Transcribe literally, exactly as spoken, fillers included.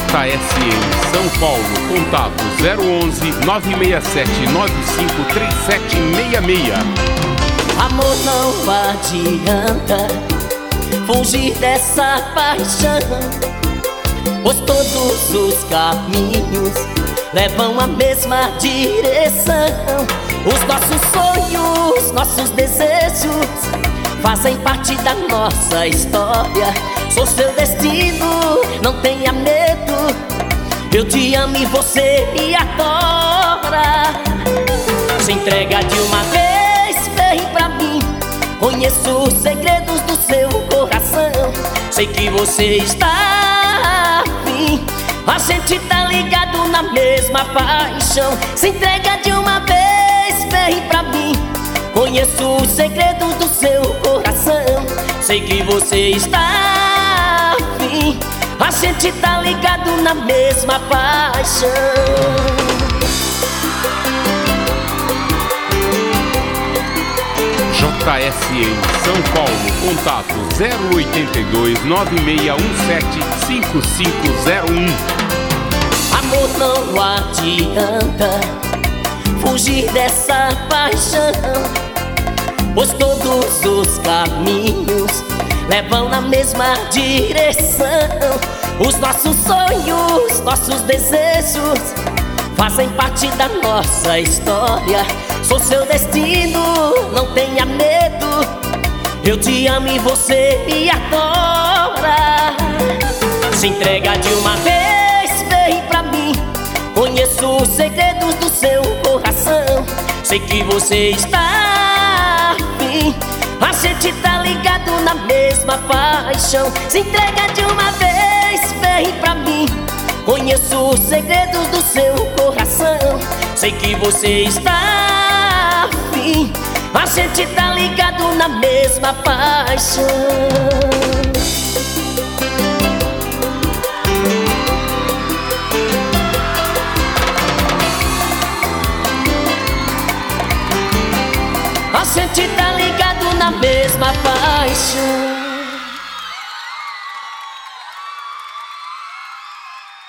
J S em São Paulo, contato zero onze, nove seis sete, nove cinco três sete seis seis. Amor, não adianta fugir dessa paixão, pois todos os caminhos levam a mesma direção. Os nossos sonhos, nossos desejos fazem parte da nossa história. Sou seu destino, não tenha medo. Eu te amo e você me adora. Se entrega de uma vez, vem pra mim. Conheço os segredos do seu coração. Sei que você está afim. A gente tá ligado na mesma paixão. Se entrega de uma vez, vem pra mim. Conheço os segredos do seu coração. Sei que você está afim. A gente tá ligado na mesma paixão. J S em São Paulo, contato zero oito dois, nove seis um sete, cinco cinco zero um. Amor, não adianta fugir dessa paixão, pois todos os caminhos levam na mesma direção. Os nossos sonhos, nossos desejos fazem parte da nossa história. Sou seu destino, não tenha medo. Eu te amo e você me adora. Se entrega de uma vez, vem pra mim. Conheço os segredos do seu coração. Sei que você está afim. A gente tá ligado na mesma paixão. Se entrega de uma vez, vem pra mim. Conheço os segredos do seu coração. Sei que você está afim. A gente tá ligado na mesma paixão. A gente tá ligado na mesma paixão.